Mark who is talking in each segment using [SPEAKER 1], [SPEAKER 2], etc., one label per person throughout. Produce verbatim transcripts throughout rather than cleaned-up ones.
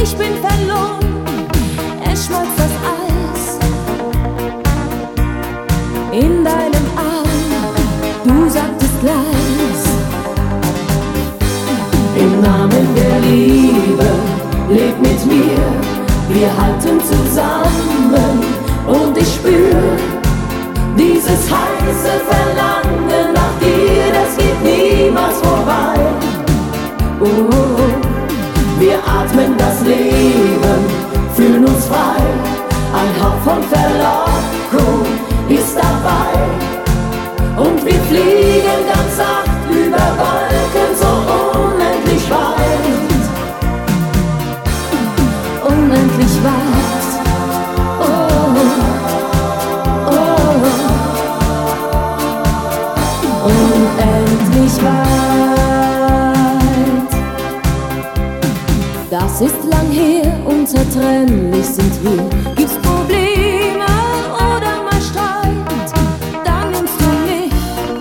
[SPEAKER 1] ich bin verloren, es schmolz das Eis in deinem Arm, du sagtest leis.
[SPEAKER 2] Im Namen der Liebe, leb mit mir, wir halten zusammen und ich spür dieses heiße Verlangen nach dir, das geht niemals vorbei. Oh, wir atmen das Leben, fühlen uns frei, ein Hauch von Verlockung ist dabei und wir fliegen ganz sacht über Wolken so unendlich weit,
[SPEAKER 1] unendlich weit. Unendlich weit. Das ist lang her, unzertrennlich sind wir. Gibt's Probleme oder mal Streit, dann nimmst du mich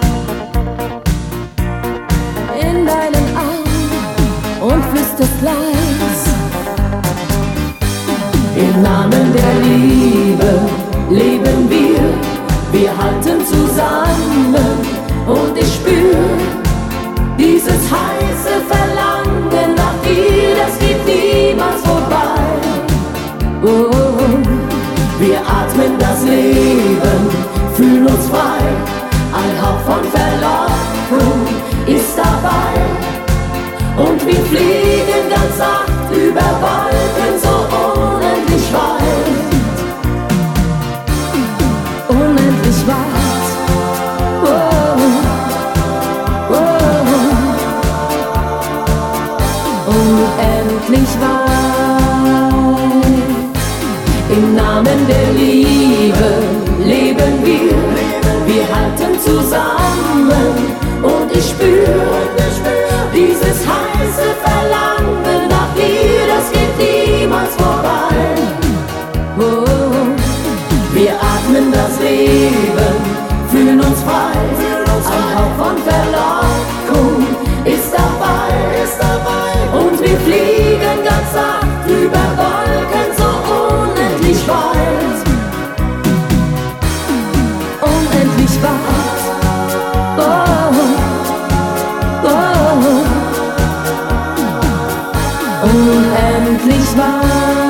[SPEAKER 1] in deinen Arm und flüsterst leis.
[SPEAKER 2] Im Namen der Liebe leben wir, wir halten zusammen und ich spür dieses heiße Verlangen nach dir, das geht niemals vorbei. Oh, wir atmen das Leben, fühlen uns frei, ein Hauch von Verlockung ist dabei und wir fliegen ganz sacht über Wolken so unendlich weit,
[SPEAKER 1] unendlich weit. Unendlich weit.
[SPEAKER 2] Im Namen der Liebe leben wir, wir halten zusammen und ich spür dieses heiße Verlangen nach dir, das geht niemals vorbei. Oh, wir atmen das Leben, fühlen uns frei, ein Hauch von Verlockung ist dabei, ist dabei und wir fliegen ganz sacht über Wolken so unendlich weit,
[SPEAKER 1] unendlich weit. Oh, oh, unendlich weit.